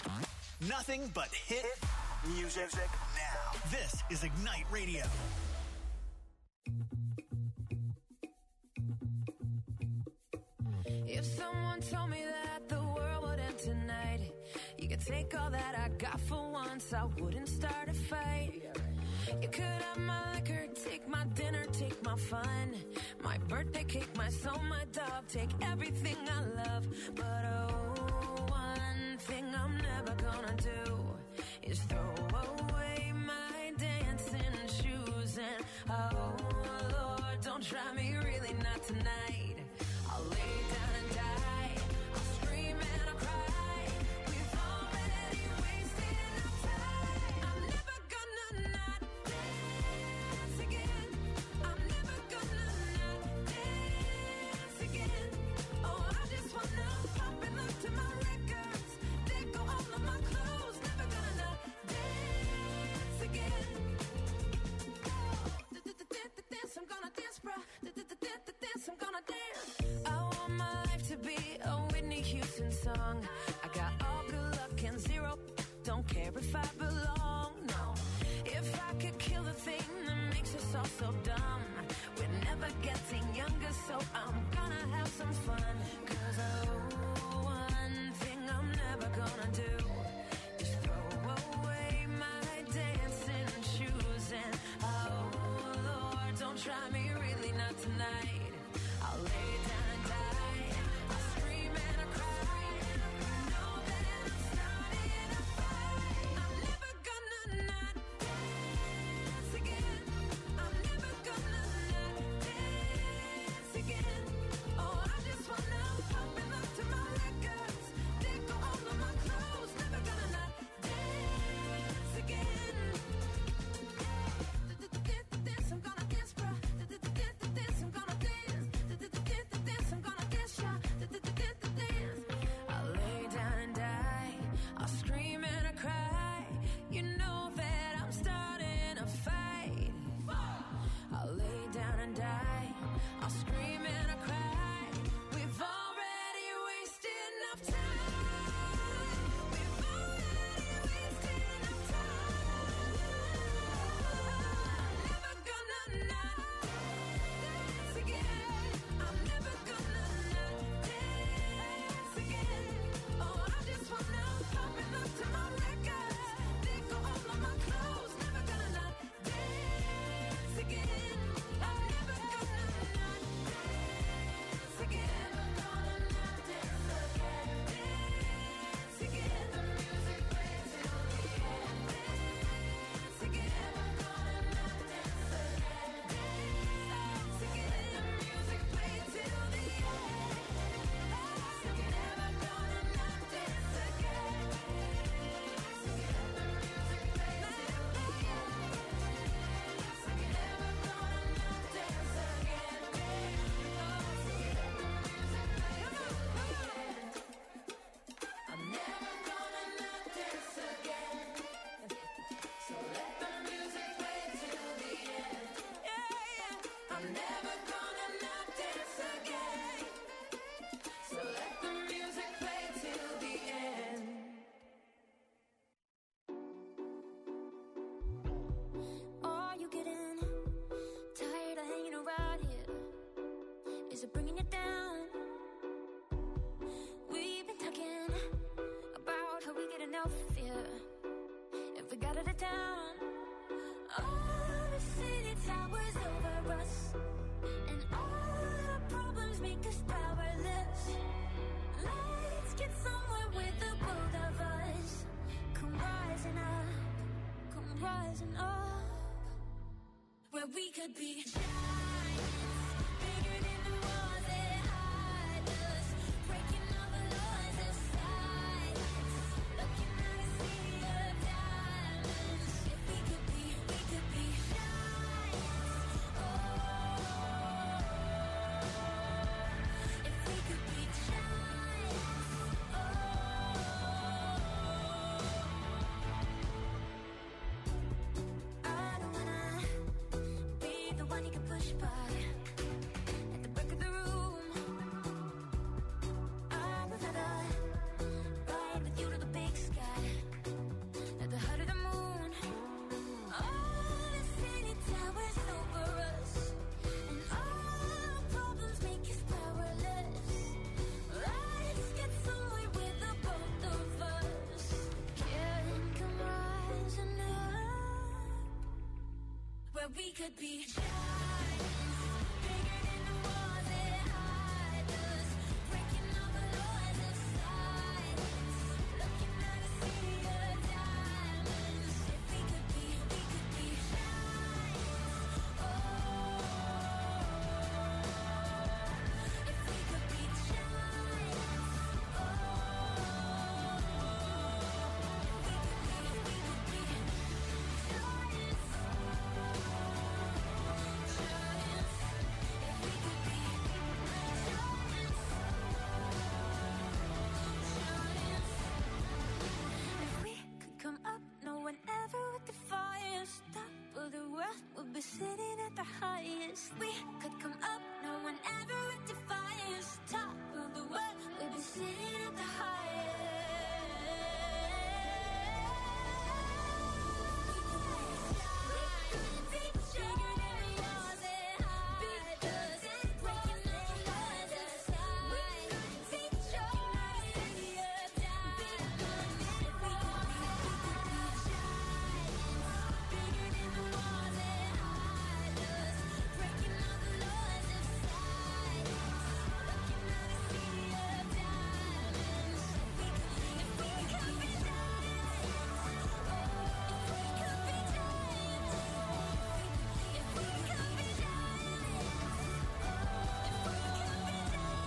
Nothing but hit music now. This is Ignite Radio. If someone told me that the world would end tonight, you could take all that I got for once, I wouldn't start a fight. You could have my liquor, take my dinner, take my fun, my birthday cake, my soul, my dog, take everything I love. But oh, one thing I'm never gonna do is throw away my dancing shoes. And oh Lord, don't try me, really not tonight. I'll lay down and die, I'll scream and I'll cry. We've already wasted enough time. I'm never gonna not dance again. I'm never gonna not dance again. Oh, I just wanna pop and look to my records, let go all of my clothes. Never gonna not dance again. Oh, dance, I'm gonna dance, bro. Dance, I'm gonna dance. I want my life to be a Whitney Houston song. I got all good luck and zero, don't care if I belong, no. If I could kill the thing that makes us all so dumb, we're never getting younger, so I'm gonna have some fun. Cause oh, one thing I'm never gonna do is throw away my dancing shoes. And oh Lord, don't try me, really not tonight. I'll lay down and die, I'll scream and I'll cry. You know that I'm starting a fight. I'm never gonna not dance again. I'm never gonna not dance again. Oh, I just wanna pop and look to my records, let go all of my clothes. Never gonna not dance again. Dance, I'm gonna dance, bro. Dance, I'm gonna dance. Dance, I'm gonna dance, y'all. Dance. I'll lay down and die, I'll scream and I cry. You know that I'm starting a fight. I'll lay down and die, I'll scream and I cry. We've already wasted enough time. We've already wasted enough time. Never gonna not dance again. I'm never gonna not dance again. Oh, I just wanna pop and look to my records, let go all of my clothes. Never gonna not dance again. I'm never gonna not dance again. Never gonna not dance again. Dance again. The music plays till the end. Dance again. Never gonna not dance again. Dance again. The music plays till the end. Dance again. Never gonna not dance again. Dance again. The music plays till the end. Dance again. Never gonna not dance again. Dance again. The music plays till the end. I'm never gonna not dance again. So let the music play till the end. Yeah. I'm never gonna not dance again. So let the music play till the end. Are you getting tired of hanging around here? Is it bringing you down? We've been talking about how we get enough here if we got out of town. All the city towers over us, and all the problems make us powerless. Let's get somewhere with the both of us. Come rising up, where we could be giants, bigger than the walls that hide us, breaking all the laws of science, looking at a sea of diamonds. If we could be giants. Oh, if we could be giants. Oh, I don't wanna be the one you can we could be giants, bigger than the walls that hide us, breaking all the laws of silence, looking at a sea of diamonds. If we could be giants. Oh, if we could be giants. Oh, if we could be giants. Come up, no one ever would defy us. Top of the world, we'll be sitting at the highest. We could come up, no one ever would defy us. Top of the world, we'll be sitting at the highest. Bigger than the walls that hide us, breaking all the laws of silence, looking at a sea of diamonds. If we could be bigger than the walls that hide us, breaking all the laws of silence, looking at a sea of diamonds. If we could be giants, oh, if we could be giants, if we could be giants, oh, if we could be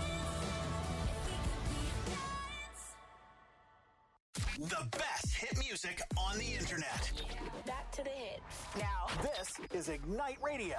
giants. The best hit music on the internet. Back to the hits. Now, This is Ignite Radio.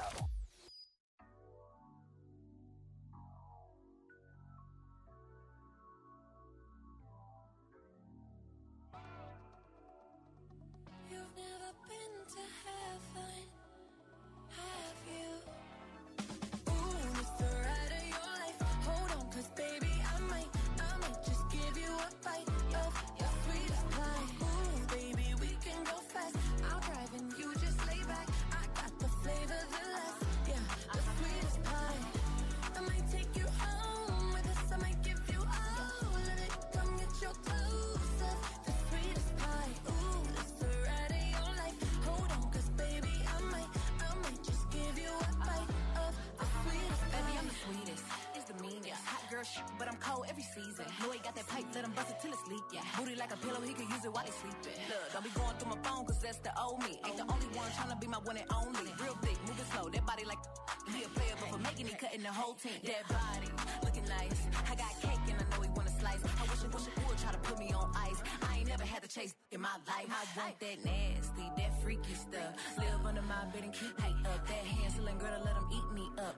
You've never been to heaven, have you? Ooh, it's the ride of your life. Hold on, 'cause baby, I might just give you a bite of your sweetest pie. Ooh, baby, we can go fast. I'll drive and you just lay back. I got the flavor, the last, yeah, the sweetest pie. I might take you home with us. I might give you all of it. Come get your clothes up, the sweetest pie. Ooh, it's the ride of your life. Hold on, 'cause baby, I might just give you a bite of the sweetest pie. Baby, I'm the sweetest. It's the meanest. Hot girl shit, but I'm cold every season. Know he got that pipe, let him bust it till it's leak. Yeah. Booty like a pillow, he could use it while he's sleeping. Look, don't be going through my phone, 'cause that's the old me. Ain't the only one tryna be my one and only. Real thick, moving slow, that body like he a player, but for making it, cutting the whole team. That body, looking nice. I got cake and I know he wanna slice. I wish it would try to put me on ice. I ain't never had to chase in my life. I want that nasty, that freaky stuff. Live under my bed and keep me up. That Hansel girl to let him eat me up.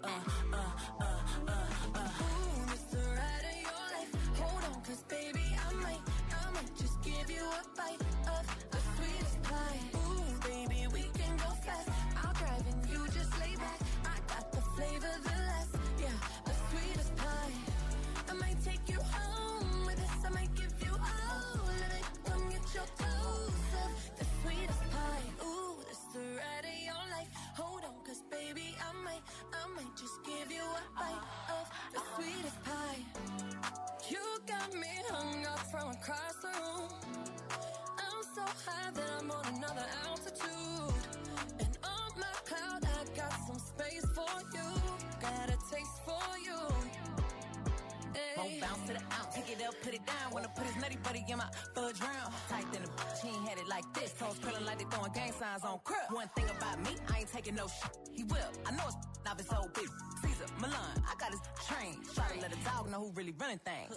Ooh, it's the ride of your life. Hold on, 'cause baby, I might just give you a bite of the sweetest pie. Ooh, baby, we can go fast. I'll drive and you just lay back. I got the flavor, the last, yeah, the sweetest pie. I might take you home with us. I might give you all of it. Come get your toes up, the sweetest pie. Ooh, it's the ride of your life. Hold on, 'cause baby, I might just give you a bite of the sweetest pie. You got me hung up from across the room. I'm so high that I'm on another altitude. And on my cloud, I got some space for you. Got a taste for you. Won't bounce to the ounce. Pick it up, put it down. Wanna put his nutty buddy in my fudge round. Tight than a bitch, he ain't had it like this. Toes curling like they throwing gang signs on crib. One thing about me, I ain't taking no shit. He will. I know it's off his old bitch. Caesar, Milan, I got his train. Try to let a dog know who really running things.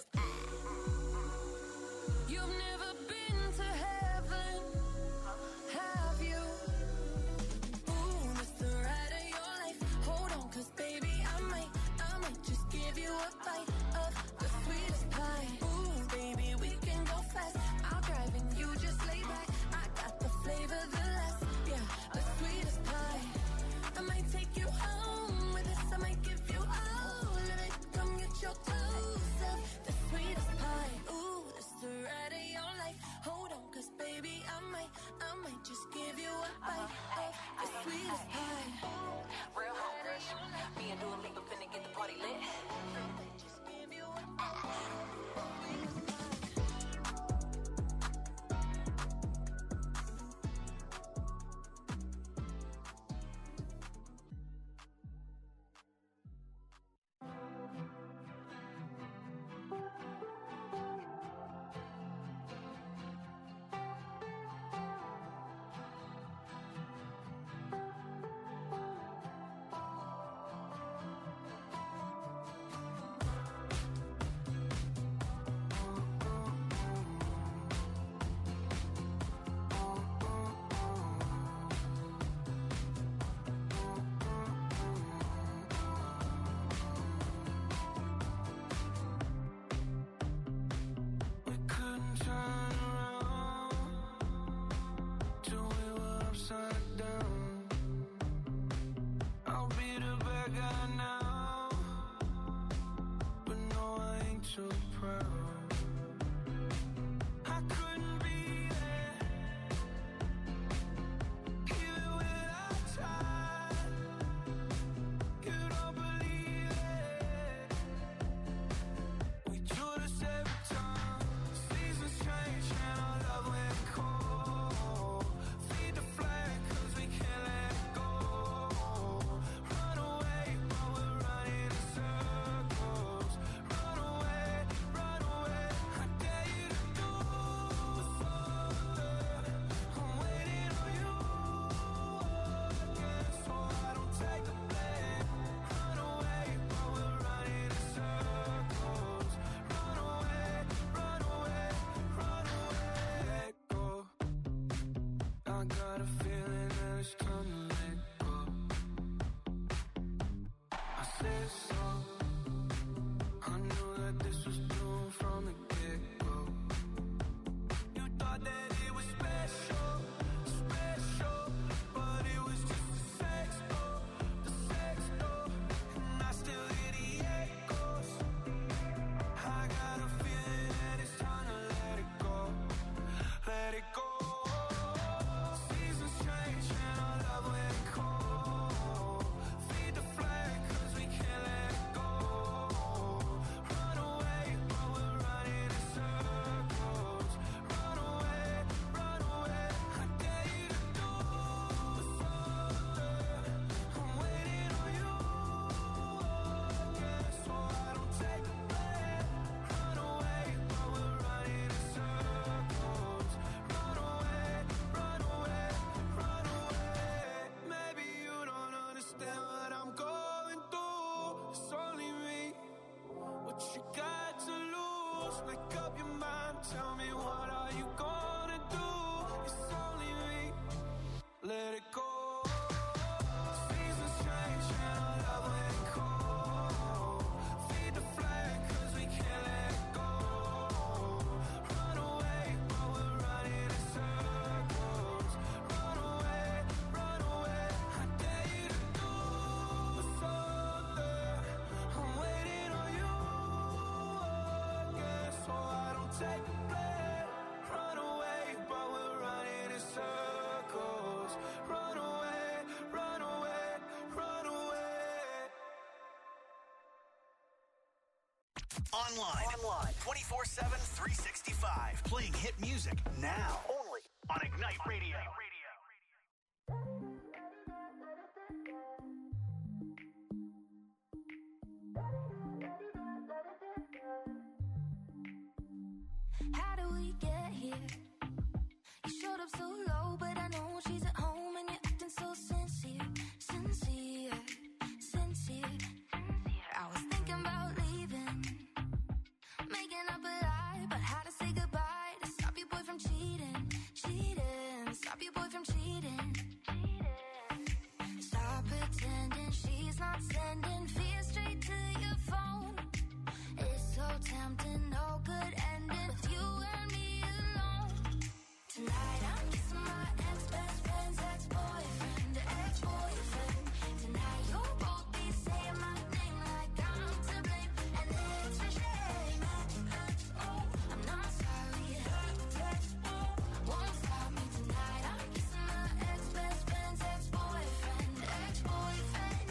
You've never been to heaven, have you? Ooh, it's the ride of your life. Hold on, 'cause baby, I might just give you a bite of the sweetest pie. Ooh, baby, we can go fast. I'll drive and you just lay back. I got the flavor, the last, yeah, the sweetest pie. I might take you home with us. I might give you all of it. Come get your toes up, the sweetest pie. Ooh, it's the ride of your life. Hold on, 'cause baby, I might just give you a bite of the sweetest pie. Real hungry. Me and Dua Lipa finna get the party lit. Just give you a sweetest pie. Just make up your mind, tell me what are you gonna do? It's only me, let it go. Seasons change and our love ain't cold. Feed the flame cause we can't let it go. Run away, but we're running in circles. Run away, I dare you to do something. I'm waiting on you again, so I don't take the blame. Run away, but we're running in circles. Run away, run away, run away. Online 24/7, 365. Playing hit music now. Only on Ignite Radio. How do we get here? You showed up so low, but I know she's at home and you're acting so sincere. I was thinking about leaving, making up a lie about how to say goodbye to stop your boy from cheating. Stop your boy from cheating. Stop pretending she's not sending fear straight to your phone. It's so tempting, no good ending with you and me alone. Tonight I'm kissing my ex-best friend's ex-boyfriend, ex-boyfriend. Tonight you'll both be saying my name like I'm to blame, and it's a shame. I'm not sorry. Won't stop me tonight. I'm kissing my ex-best friend's ex-boyfriend, ex-boyfriend.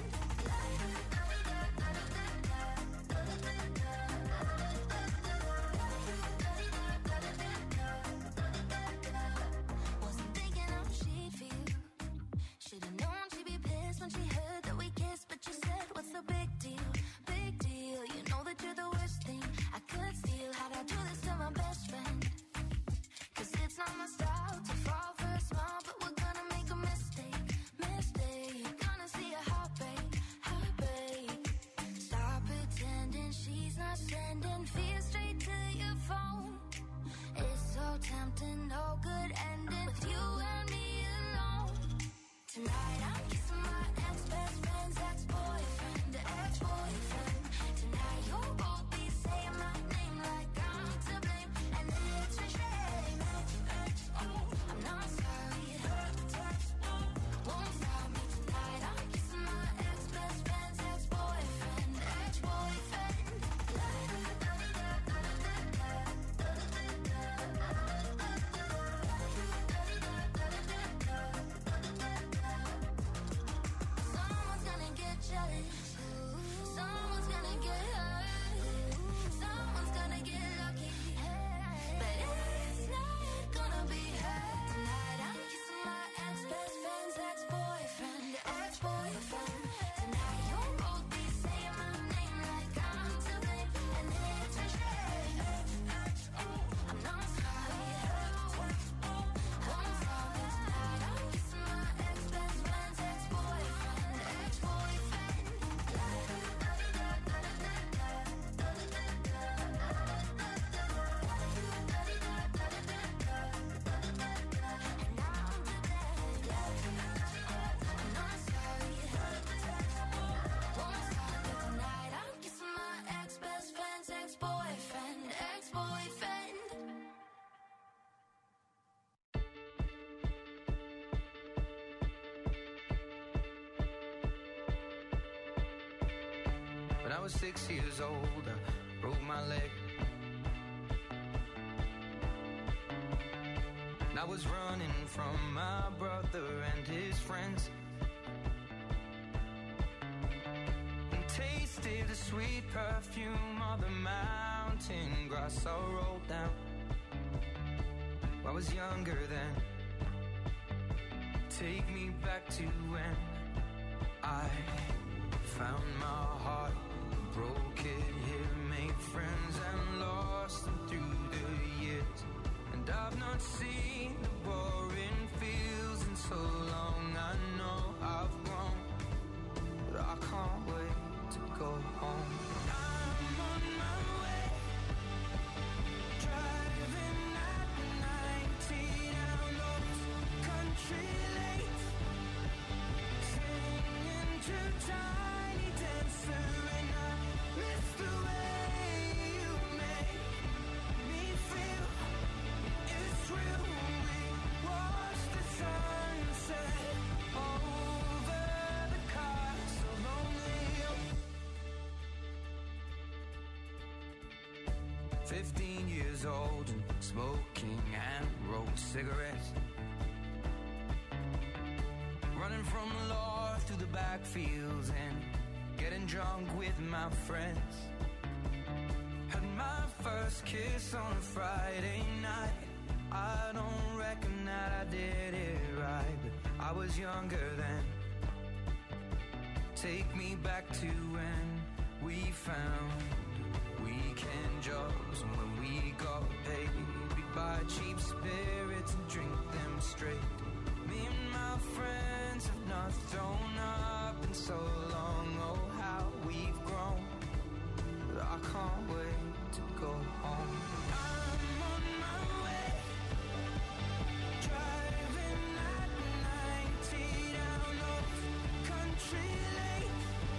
Wasn't thinking how she'd feel. Should've known she'd be pissed when she heard that we kissed, but you said, what's the big deal? Big deal. You know that you're the worst thing I could steal. How'd I do this to my best friend? Cause it's not my style to fall for a smile, but we're gonna make a mistake. Gonna see a heartbreak. Stop pretending she's not sending fear straight to your phone. It's so tempting, no good ending with you and me alone. Tonight I'm kissing my ex-best friend's ex-boyfriend, ex-boyfriend. Tonight you'll both be saying my name like I'm to blame, and it's a shame. I'm not sorry. Won't stop me tonight. I'm kissing my ex-best friend's ex-boyfriend, ex-boyfriend. Someone's gonna get jealous. Someone's gonna get hurt. Someone's gonna get lucky. But it's not gonna be her. Tonight I'm kissing my ex-best friend's ex-boyfriend, ex-boyfriend. Tonight you'll both be saying my name like I'm to blame, and it's a shame. I'm not sorry. Won't stop me tonight. I'm kissing my ex-best friend's ex-boyfriend, ex-boyfriend. And now I'm to blame. I'm not sorry. Won't stop me tonight. I'm kissing my ex-best friend's ex-boyfriend, ex-boyfriend. When I was 6 years old, I broke my leg. And I was running from my brother and his friends, and tasted the sweet perfume of the mountain grass I rolled down. I was younger then. Take me back to when I found my heart, broke it here, made friends and lost them through the years. And I've not seen the boring fields in so long. I know I've grown, but I can't wait to go home. I'm on my way. 15 years old and smoking and rolled cigarettes. Running from the law through the backfields and getting drunk with my friends. Had my first kiss on a Friday night. I don't reckon that I did it right, but I was younger then. Take me back to when we found weekend jobs, and when we got paid, we'd buy cheap spirits and drink them straight. Me and my friends have not thrown up in so long. Oh, how we've grown. But I can't wait to go home. I'm on my way, driving at 90 down Old Country Lane,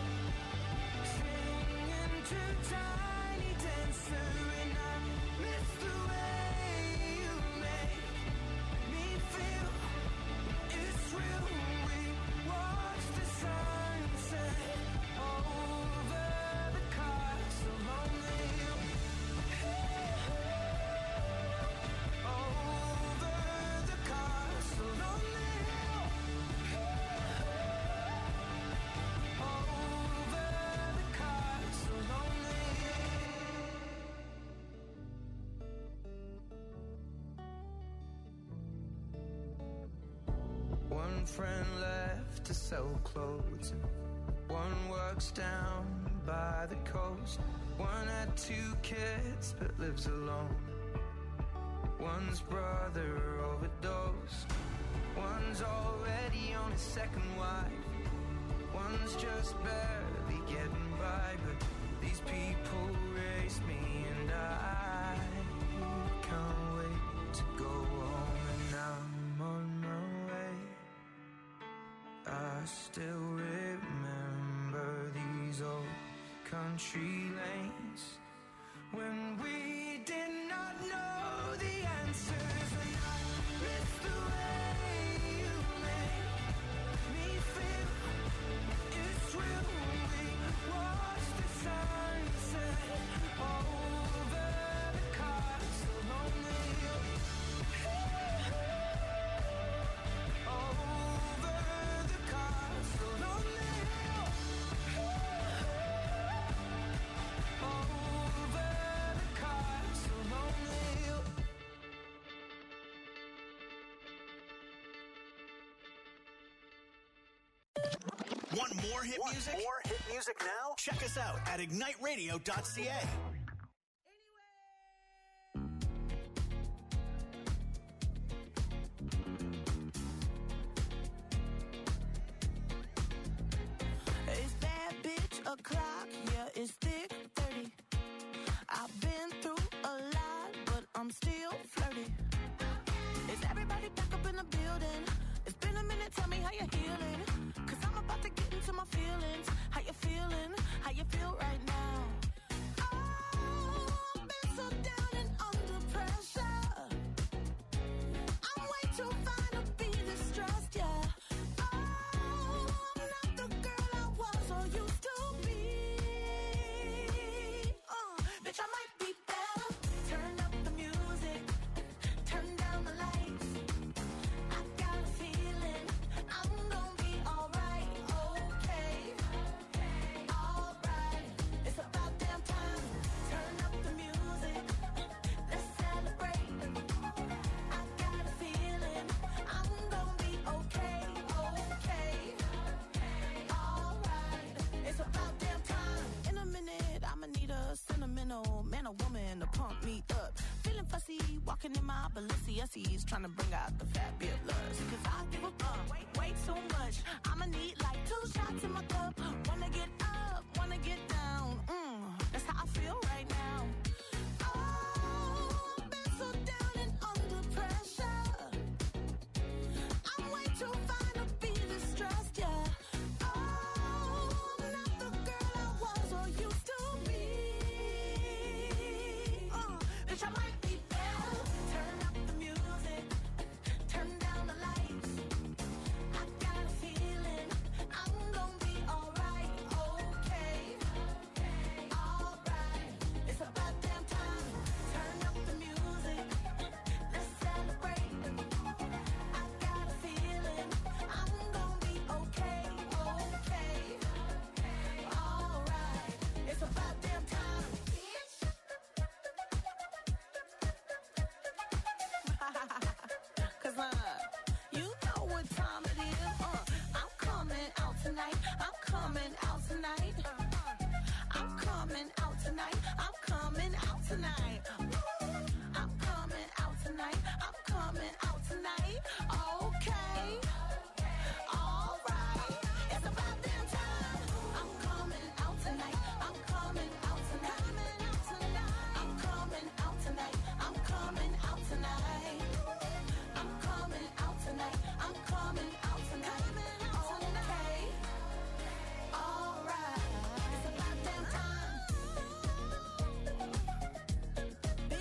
singing to Tiny Dancer, and I miss the way you make me feel. It's real. We watch the sunset over the castle on the hill. Over the castle on the hill. Over the castle on the hill. One friend left to sell clothes, one works down by the coast. One had 2 kids but lives alone. One's brother overdosed. One's already on his second wife. One's just barely getting by, but these people raised me, and I can't wait to go home. And I'm on my way. I still remember these old country lanes when we did not know the answers, and I miss the way you make me feel. It's real. We watch the sunset over the castle on the hill. Over the castle on the hill. Over the castle on the hill. Want more hit music? More hit music now? Check us out at igniteradio.ca. It's that bitch o'clock, yeah, it's thick 30. I've been through a lot, but I'm still flirty. Is everybody back up in the building? It's been a minute, tell me how you're healing. Cause I'm about to get into my feelings. How you feeling? How you feel right now? Oh, I've been so down and under pressure. I'm way too fine to be distressed, yeah. Oh, I'm not the girl I was or used to be. Bitch, I might be better. Turn up the music, turn down the lights. I got a feeling I'm gonna be alright, okay, alright. It's about damn time. Turn up the music, let's celebrate. I got a feeling I'm gonna be okay, alright. It's about damn time. In a minute, I'ma need a sentimental man or woman to pump me up. Feeling fussy, walking in my Balenciennes, trying to bring out the fabulous. Cause I give a fuck way too much. I'ma need like 2 shots in my cup. Wanna get up, wanna get down. That's how I feel right now. Oh, I've been so down and under pressure. I'm way too fine to be distressed, yeah. Oh, I'm not the girl I was or used to be. Bitch, I might be better. Turn up the music, turn down the lights. I got a feeling I'm gonna be alright. tonight. I'm coming out tonight. I'm coming out tonight. I'm coming out tonight. I'm coming out tonight. I'm coming out tonight. Okay. All right. It's about damn time. I'm coming out tonight. I'm coming out tonight. I'm coming out tonight. I'm coming out tonight. I'm coming out tonight. I'm coming out tonight. Okay. All right. It's about damn time.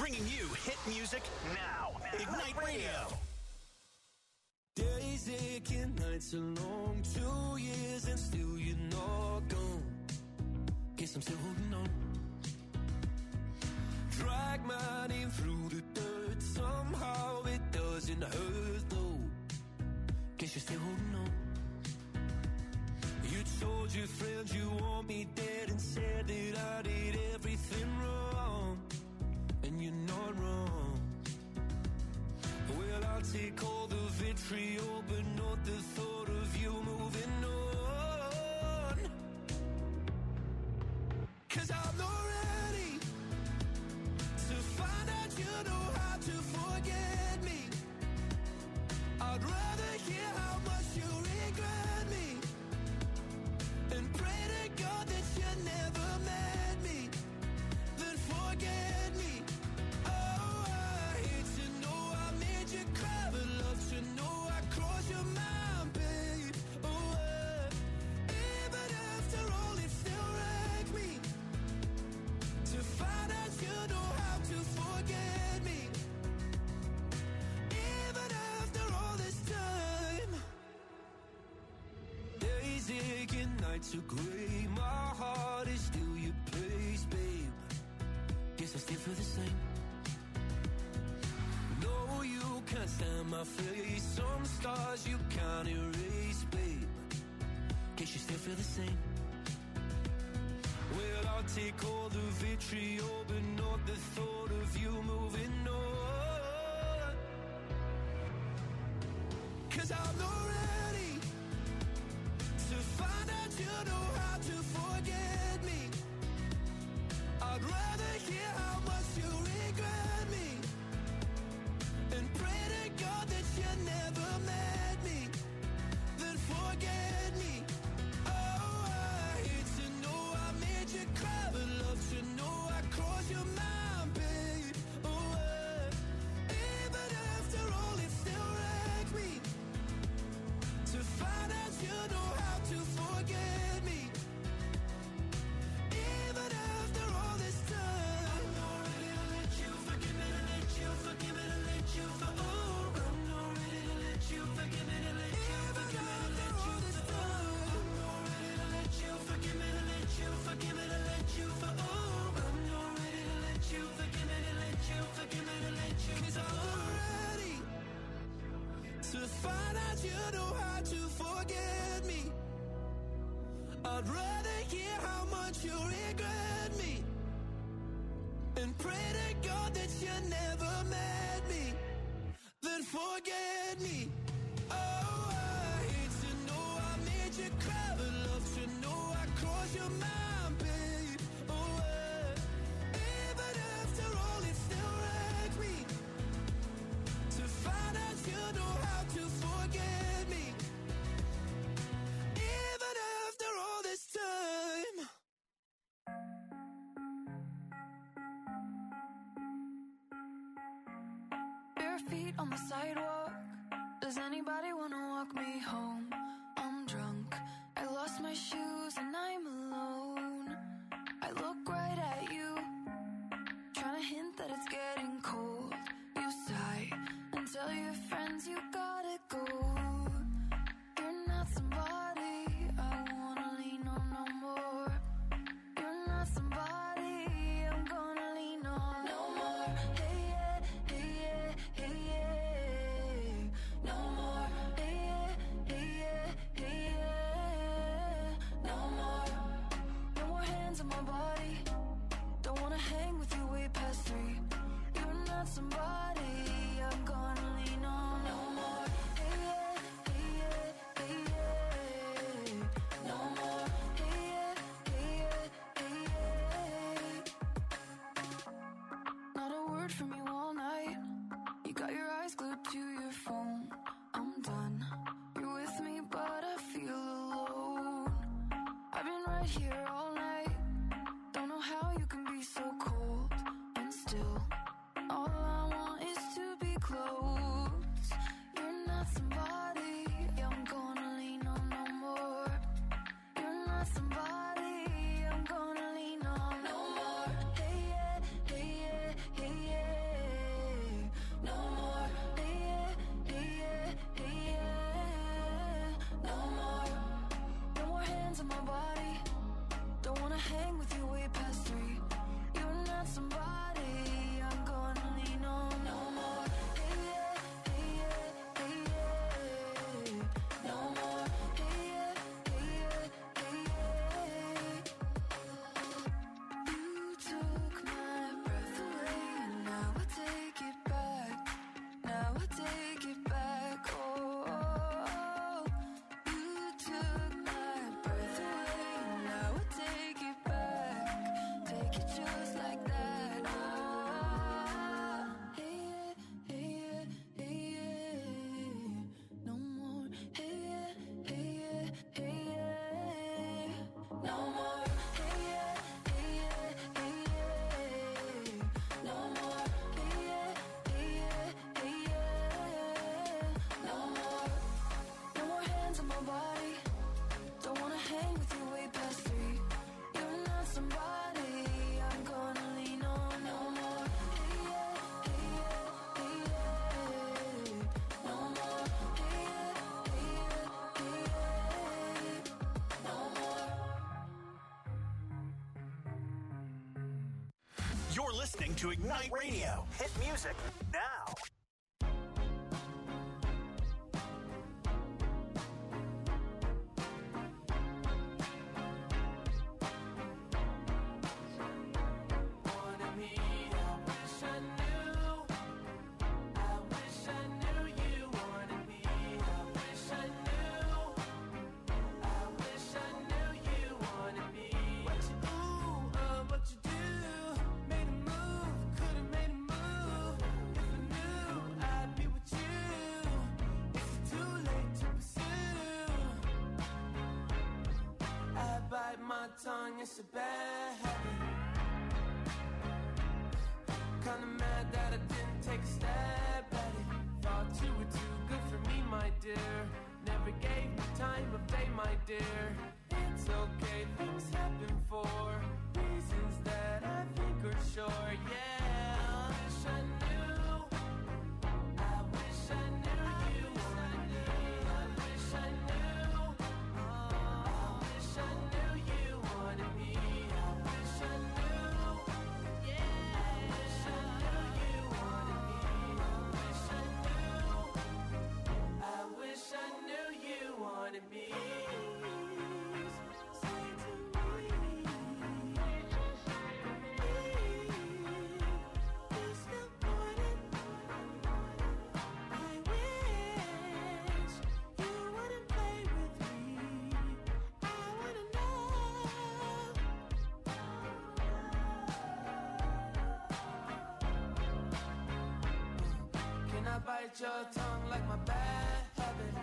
bringing you hit music now. Ignite Radio. Days aching, nights are long, 2 years and still you're not gone. Guess I'm still holding on. Drag my name through the dirt, somehow it doesn't hurt though. Guess you're still holding on. You told your friends you want me dead and said that I did everything wrong. And you're not wrong. Well, I'll take all the vitriol, but not the thought of you moving on. 'Cause I'm not ready to find out you know how to forget me. I'd rather hear how much you regret me and pray to God that you never met me, then forget me. Oh, I hate to know I made you cry, but love to know I crossed your mind, babe. Oh, even after all, it still wrecked me to find out you know how to forget me. Even after all this time, days aching, nights are gray. My heart is still your place, babe. Guess I still feel the same. No, you can't stand my face. Some scars you can't erase, babe. Guess you still feel the same. Well, I'll take all the vitriol, but not the thought of you moving on. 'Cause I'm not ready to find out you know how to forget me. I'd rather hear how much you regret me and pray to God that you never met me, then forget me. Oh, I hate to know I made you cry, but love to know I crossed your mind, babe. Oh, even after all, it still wrecked me to find out you know how to forget me. Even after all this time, I'm not ready to let you forgive me, to let you forgive me, to let you for. Oh, I'm not ready to let you forgive me, to let you forgive me, to let you for. I'm not ready to let you forgive me, to let you forgive me, to let you for. Oh, I'm not ready to let you forgive me, to let you forgive me, to let you. 'Cause I'm not ready to find out you know how to forget me. I'd rather hear how much you regret me and pray to God that you never met me, then forget me. Oh, I hate to know I made you cry, but love to know I crossed your mind, babe. Oh, even after all, it still wrecked me to find out you know how to forget me. Even after all this time. Bare feet on the sidewalk. Does anybody wanna walk me home? I'm drunk. I lost my shoes and I'm alone. I look right at you, trying to hint that it's getting cold. You sigh and tell your friends you gotta go. You're not somebody I wanna lean on no more. You're not somebody I'm gonna lean on no more. Hey yeah, hey yeah, hey yeah. No more. Hey yeah, hey yeah, hey yeah. No more. No more hands on my body. Don't wanna hang with you way past 3. You're not somebody I'm gonna lean on no more. Hey yeah, hey yeah, hey yeah. No more. Hey yeah, hey yeah, hey yeah. Not a word from you all night. You got your eyes glued to your phone. I'm done. You're with me, but I feel alone. I've been right here all night. Don't know how you can be so cold and still. All I want is to be close. You're not somebody I'm gonna lean on no more. You're not somebody I'm gonna lean on no more. Hey yeah, hey yeah, hey yeah. hang with you way past 3. You're not somebody I'm gonna lean on no more. Hey, yeah, hey, yeah, hey, yeah. No more. Hey, yeah, hey, yeah, hey, yeah. No more. You're listening to Ignite Radio. Hit music now. Tongue, it's a bad habit. Kinda mad that I didn't take a stab at it. Thought you were too good for me, my dear. Never gave me time of day, my dear. It's okay, things happen for reasons that I think are sure, yeah. I wish I knew. I wish I knew you wanted me. I wish I knew. I wish I knew you wanted me. I wish I knew. Yeah. I wish I knew you wanted me. I wish I knew. I wish I knew you wanted me. Say to me. You still want it. I wish you wouldn't play with me. I wanna know. Can I bite your tongue like my bad habit?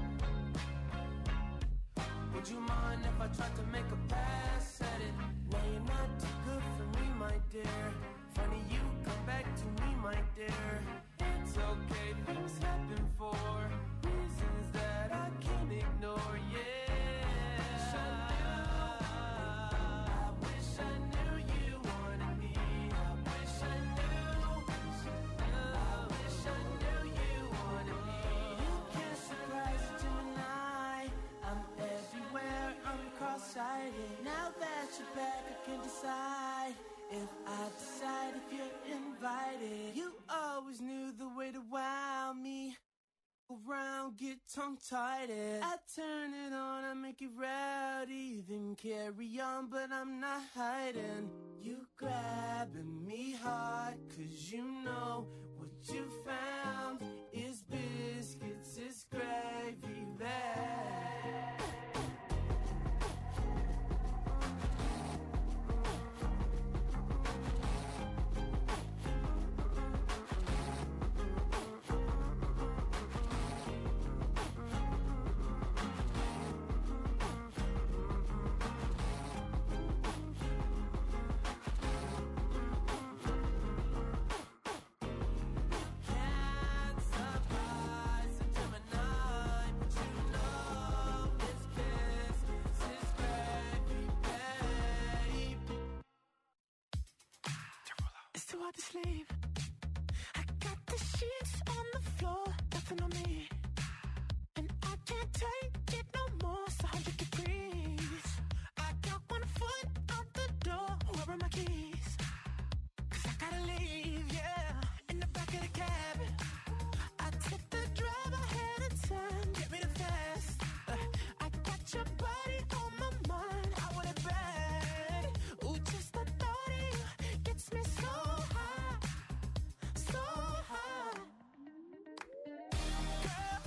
Would you mind if I tried to make a pass at it? No, you're not too good for me, my dear. Funny you come back to me, my dear. It's okay, things happen for reasons that I can't ignore, yeah. I wish I knew you wanted me. I wish I knew. I wish I knew you wanted me. You can't surprise a Gemini. I'm everywhere, I'm cross-sighted. Now that you're back, I can decide if I decide if you're invited. You always knew the way to wow me. Around, get tongue-tied. I turn it on, I make it rowdy. Then carry on, but I'm not hiding. You grabbing me hard, 'cause you know what you found is biscuits, is gravy bag. Can't surprise a Gemini, but you know it's biscuits, it's gravy, babe. It's too hard to sleep. I got the sheets on the floor, nothing on me. And I can't take it no more, it's 100 degrees. I got 1 foot out the door, where are my keys? 'Cause I gotta leave, yeah, in the back of the cab. I took the drive ahead of time, get me the fast. I got your body on my mind, I want it bad. Ooh, just the thought of you gets me so high, so high. Girl,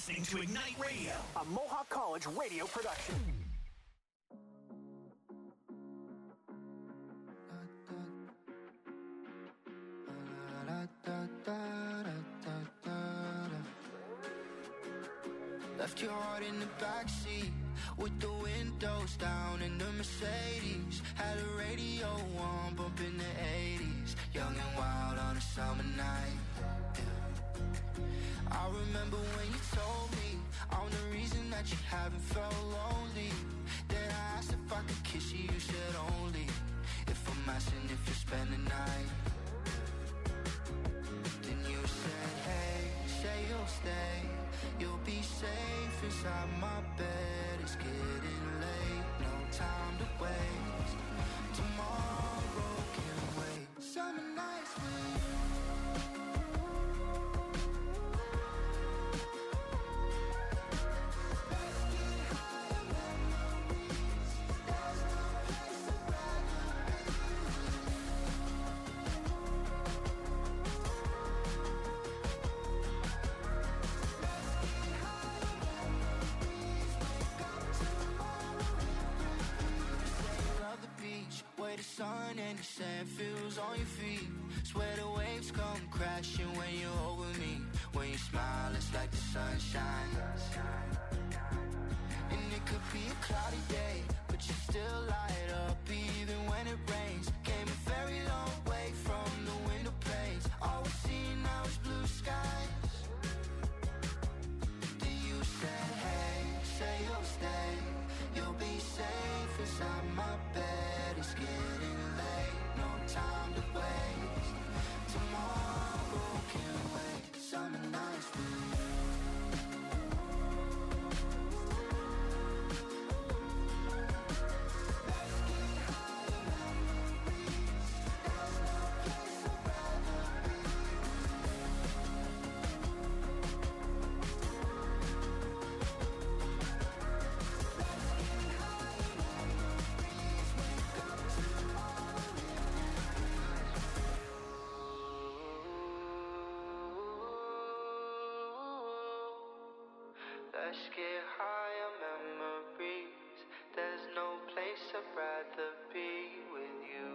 listening to Ignite Radio, a Mohawk College radio production. Left your heart in the backseat with the windows down in the Mercedes. Had a radio on, bumping the 80s. Young and wild on a summer night. Yeah. I remember when you told me I'm the reason that you haven't felt lonely. Then I asked if I could kiss you, you said only if I'm asking if you spend the night. Then you said, hey, say you'll stay. You'll be safe inside my bed. It's getting late, no time to waste. Tomorrow can wait. Summer nights with you. Let's get higher memories. There's no place I'd rather be with you. Way the sun and the sand feels on your feet. Swear the waves come crashing when you're over me. When you smile, it's like the sunshine. And it could be a cloudy day, but you still light up even when it rains. Came a very long way from the window panes. All we see now is blue skies. Then you said, hey, say you'll stay. You'll be safe inside my bed. It's getting late, no time to waste. Tomorrow can wait. Summer nights with you. Let's get higher memories. There's no place I'd rather be Let's get higher memories. There's no place I'd rather be with you.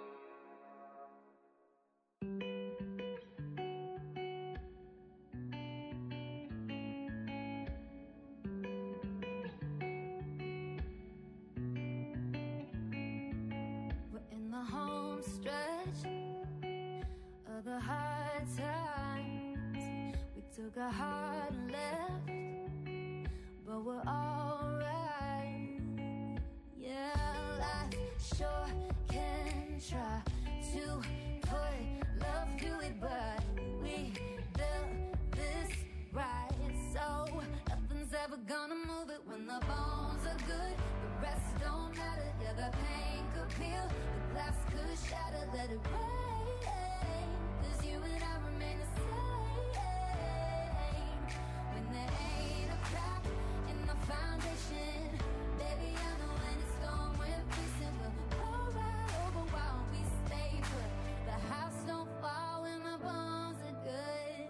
We're in the home stretch of the hard times. We took a hard left, but we're alright. Yeah, life sure can try to put love through it, but we built this right. So nothing's ever gonna move it when the bones are good. The rest don't matter. Yeah, the pain could peel, the glass could shatter. Let it rain, 'cause you and I remain the same. When there ain't a crack in the foundation, baby, I know when it's gone, we're facing. We'll roll right over while we stay put. The house don't fall when the bones are good.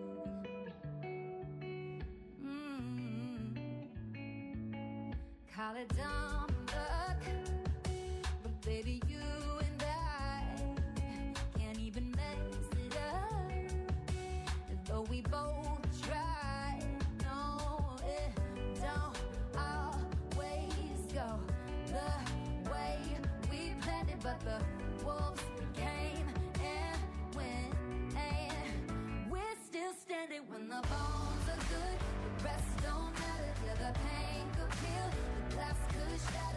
Call it dumb luck, but baby, you and I can't even mess it up. Though we both try, no, it don't always go the way we planned it. But the wolves came and went, and we're still standing. When the bones are good, the rest don't matter. Yeah, the pain could peel, the glass could shatter.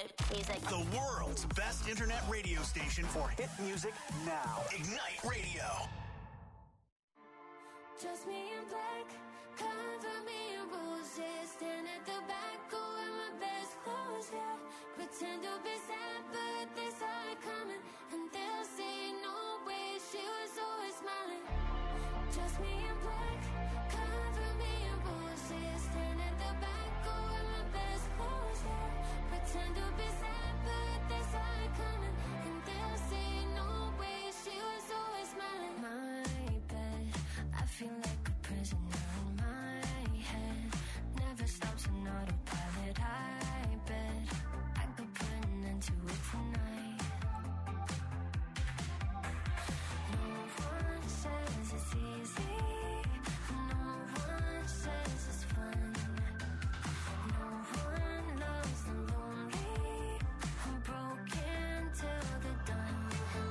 hit music. The world's best internet radio station for hit music now. Ignite Radio. Just me in black, cover me in roses. Stand at the back, go in my best clothes, yeah. Pretend to be sad, but they saw it coming. And they'll say, no way, she was always smiling. Just me in black, cover me in roses. Stand at the back, go in my best clothes, yeah. Pretend to be sad, but they saw it coming. And they'll say, no way, she was always smiling. My bed, I feel like a prisoner in my head. Never stops an autopilot, I bet I could put an end to it tonight. No one says it's easy, no one says it's fun. No one loves the lonely, I'm broken till they're done.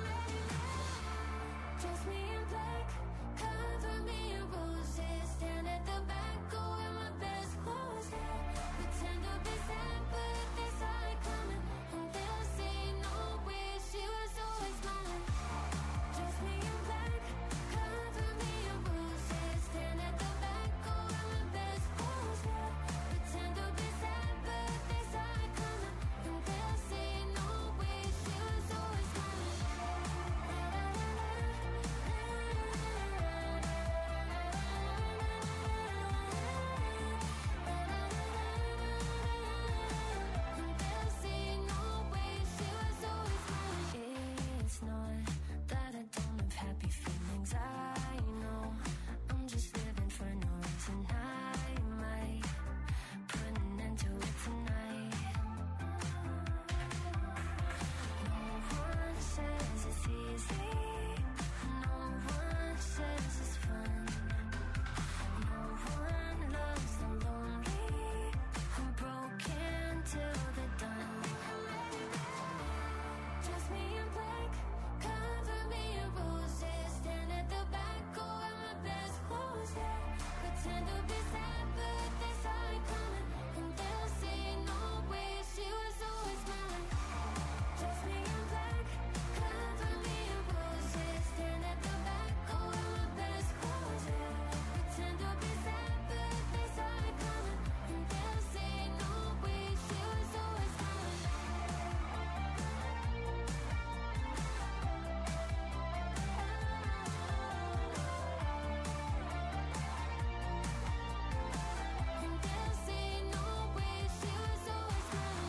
Just me in black, cover me in roses. Stand at the back, go in my best clothes, yeah. Pretend to be sad, but they saw it coming. And they'll say, no way, she was always smiling. Just me in black, cover me in roses. Stand at the back, go in my best clothes, yeah. Pretend to be sad, but they saw it coming. And they'll say, no way, she was always smiling. It's not that I don't have happy feelings, I know. I'm just living for no reason, I might put an end to it tonight. No one says it's easy, no one says it's fun. No one loves the lonely, I'm broken till they're done. Just me in black, cover me in roses. Stand at the back, go in my best clothes, yeah. Pretend to be sad, but they saw it coming. And they'll say, no way, she was always smiling. Just me in black, cover me in roses. Stand at the back, go in my best clothes, yeah. Pretend to be sad, but they saw it coming. And they'll say, no way, she was always smiling. And they'll say, no way, she was always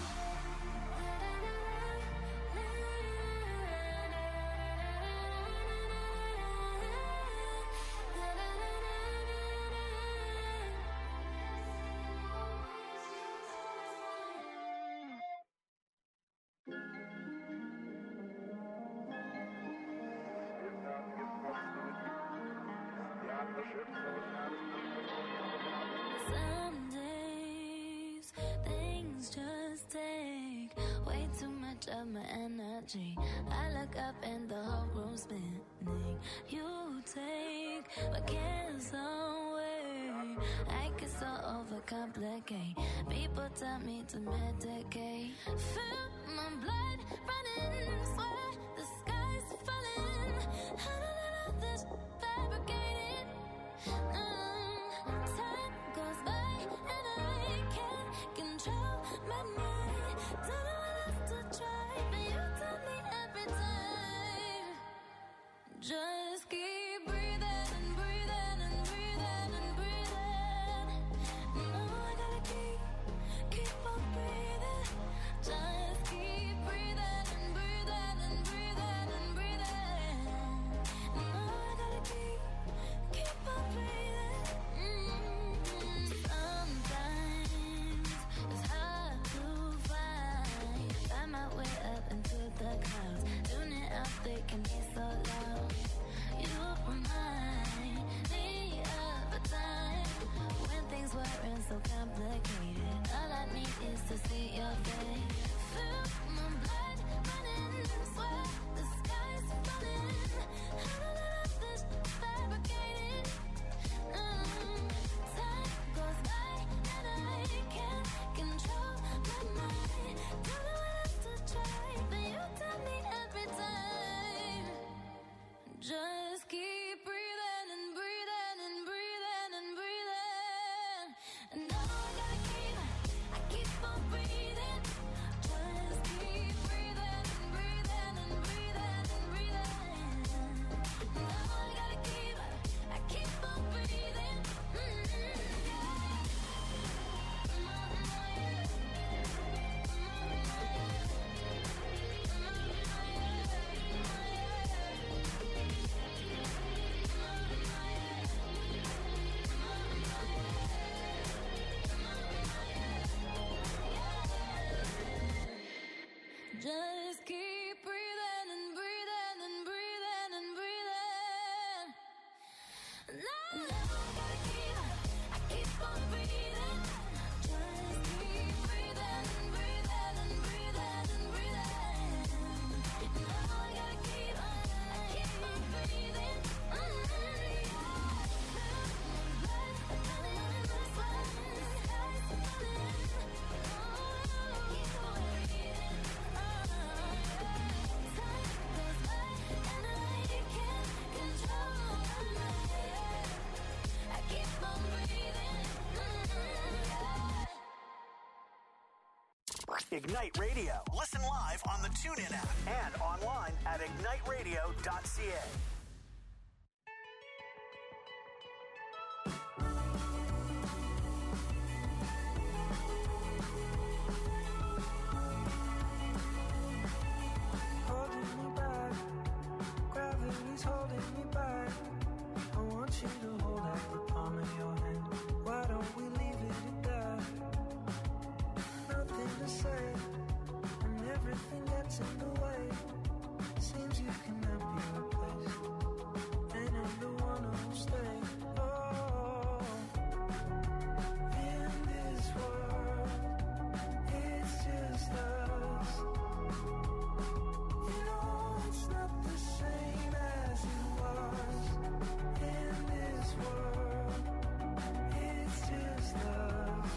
Some days things just take way too much of my energy. I look up and the whole room's spinning. You take my cares away. I get so overcomplicate. People tell me to medicate. Feel my blood running, swear the sky's falling. I don't know this fabricated. Time goes by and I can't control my mind. Don't know what else to try, but you tell me every time. Just keep breathing and breathing and breathing and breathing. No, I gotta keep on breathing. Just keep breathing and breathing and breathing and breathing. No, I gotta keep on breathing. Sometimes it's hard to find my way up into the clouds. Tuning out, they can be so loud. You Just keep breathing and breathing and breathing and breathing. And all I gotta I keep on breathing. Just keep breathing and breathing and breathing and breathing. And all I gotta I keep on breathing. Just keep breathing and breathing and breathing and breathing. No, I keep on breathing. Just keep breathing and breathing and breathing and breathing. No, I keep on breathing. Ignite Radio. Listen live on the TuneIn app and online at igniteradio.ca. Holding me back, gravity's holding me back. I want you to hold out the palm of your hand. Why don't we leave it at that? Nothing to say, and everything gets in the way. Seems you cannot be replaced, and I'm the one who'll stay. Oh, in this world, it's just us. You know it's not the same as it was. In this world, it's just us.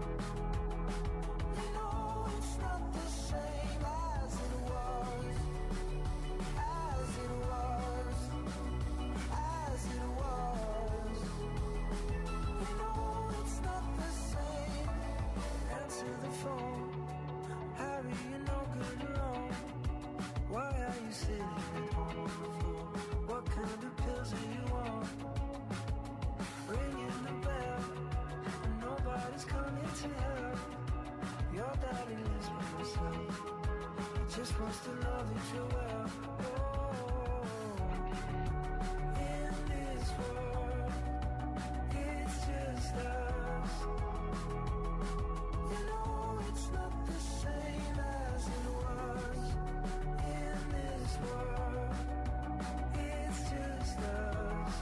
You know it's not the same as it was. As it was. As it was. You know it's not the same. Answer the phone. Harry, you're no good alone. Why are you sitting at home on the floor? What kind of pills are you on? Ringing the bell, and nobody's coming to help. Your daddy lives by himself. He just wants to know that you're well. Oh, in this world, it's just us. You know it's not the same as it was. In this world, it's just us.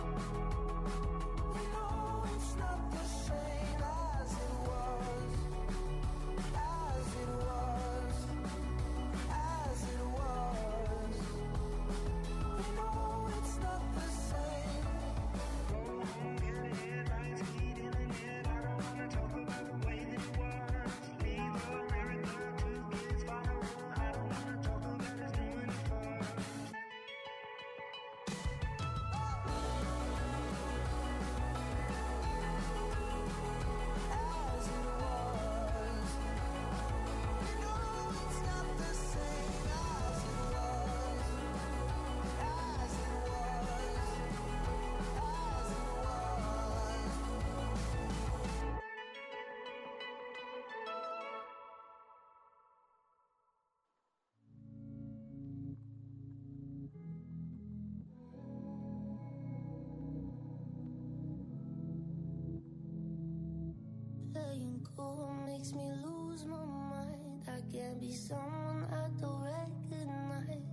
You know it's not the same as it was. As it was. As it was. You know it's not the same. Get it, lights heating in it. I don't wanna talk about the way that it was. Leave America, 2 kids follow. I don't wanna talk about us doing it first. As it was. You know it's not the same as it was. As it was. As it was. Letting go makes me lose my mind. I can't be someone I don't recognize.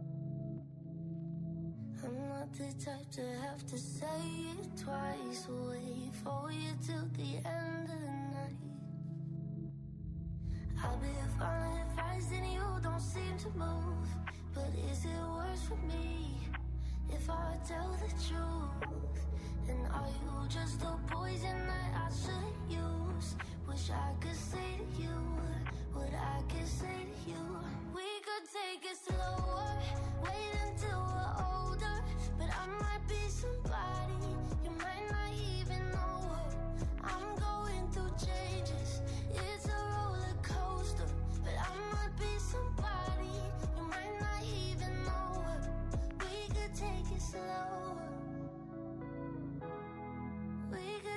I'm not the type to have to say it twice. Wait for you till the end of the night. I've been following advice and you don't seem to move. But is it worse for me if I tell the truth? And are you just a poison that I should use? Wish I could say to you what I could say to you. We could take it slower, wait until we're older.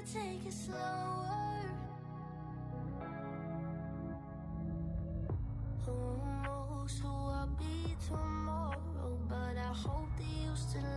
take it slower. Who knows who I'll be tomorrow, but I hope that you still